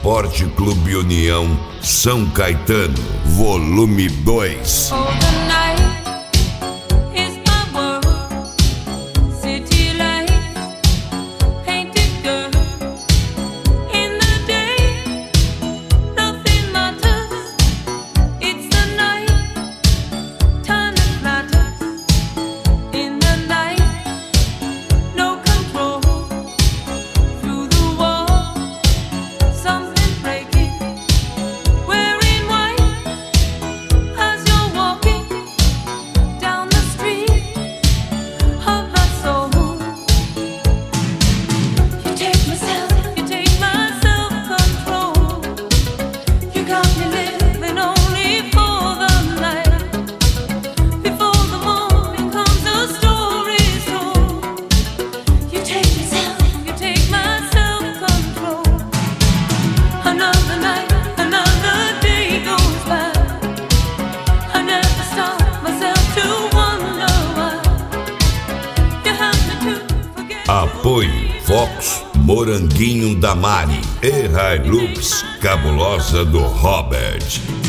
Esporte Clube União São Caetano, volume 2. Apoio Fox, Moranguinho da Mari e Hilux Cabulosa do Robert.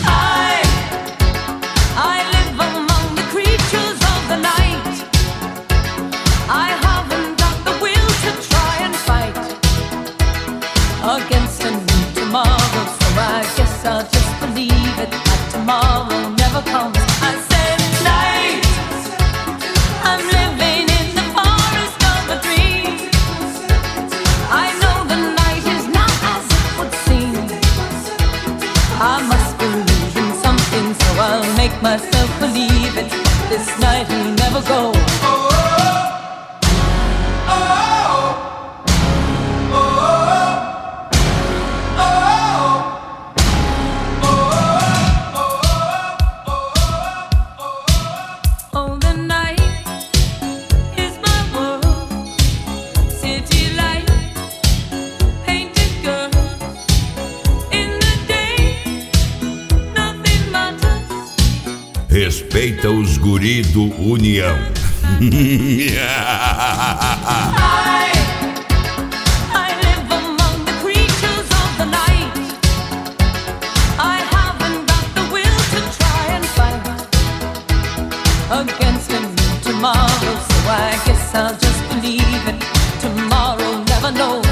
I live among the creatures of the night. I haven't got the will to try and fight against a new tomorrow, so I guess I'll just believe it that tomorrow never comes. I said night, I'm living in the forest of a dream. I know the night is not as it would seem. I must believe in something, so I'll make myself believe it. This night will never go. Oh, the night is my world. City light, painted girl. In the day, nothing matters. Respeita os guri do União. I live among the creatures of the night. I haven't got the will to try and fight against a new tomorrow, so I guess I'll just believe it. Tomorrow never knows.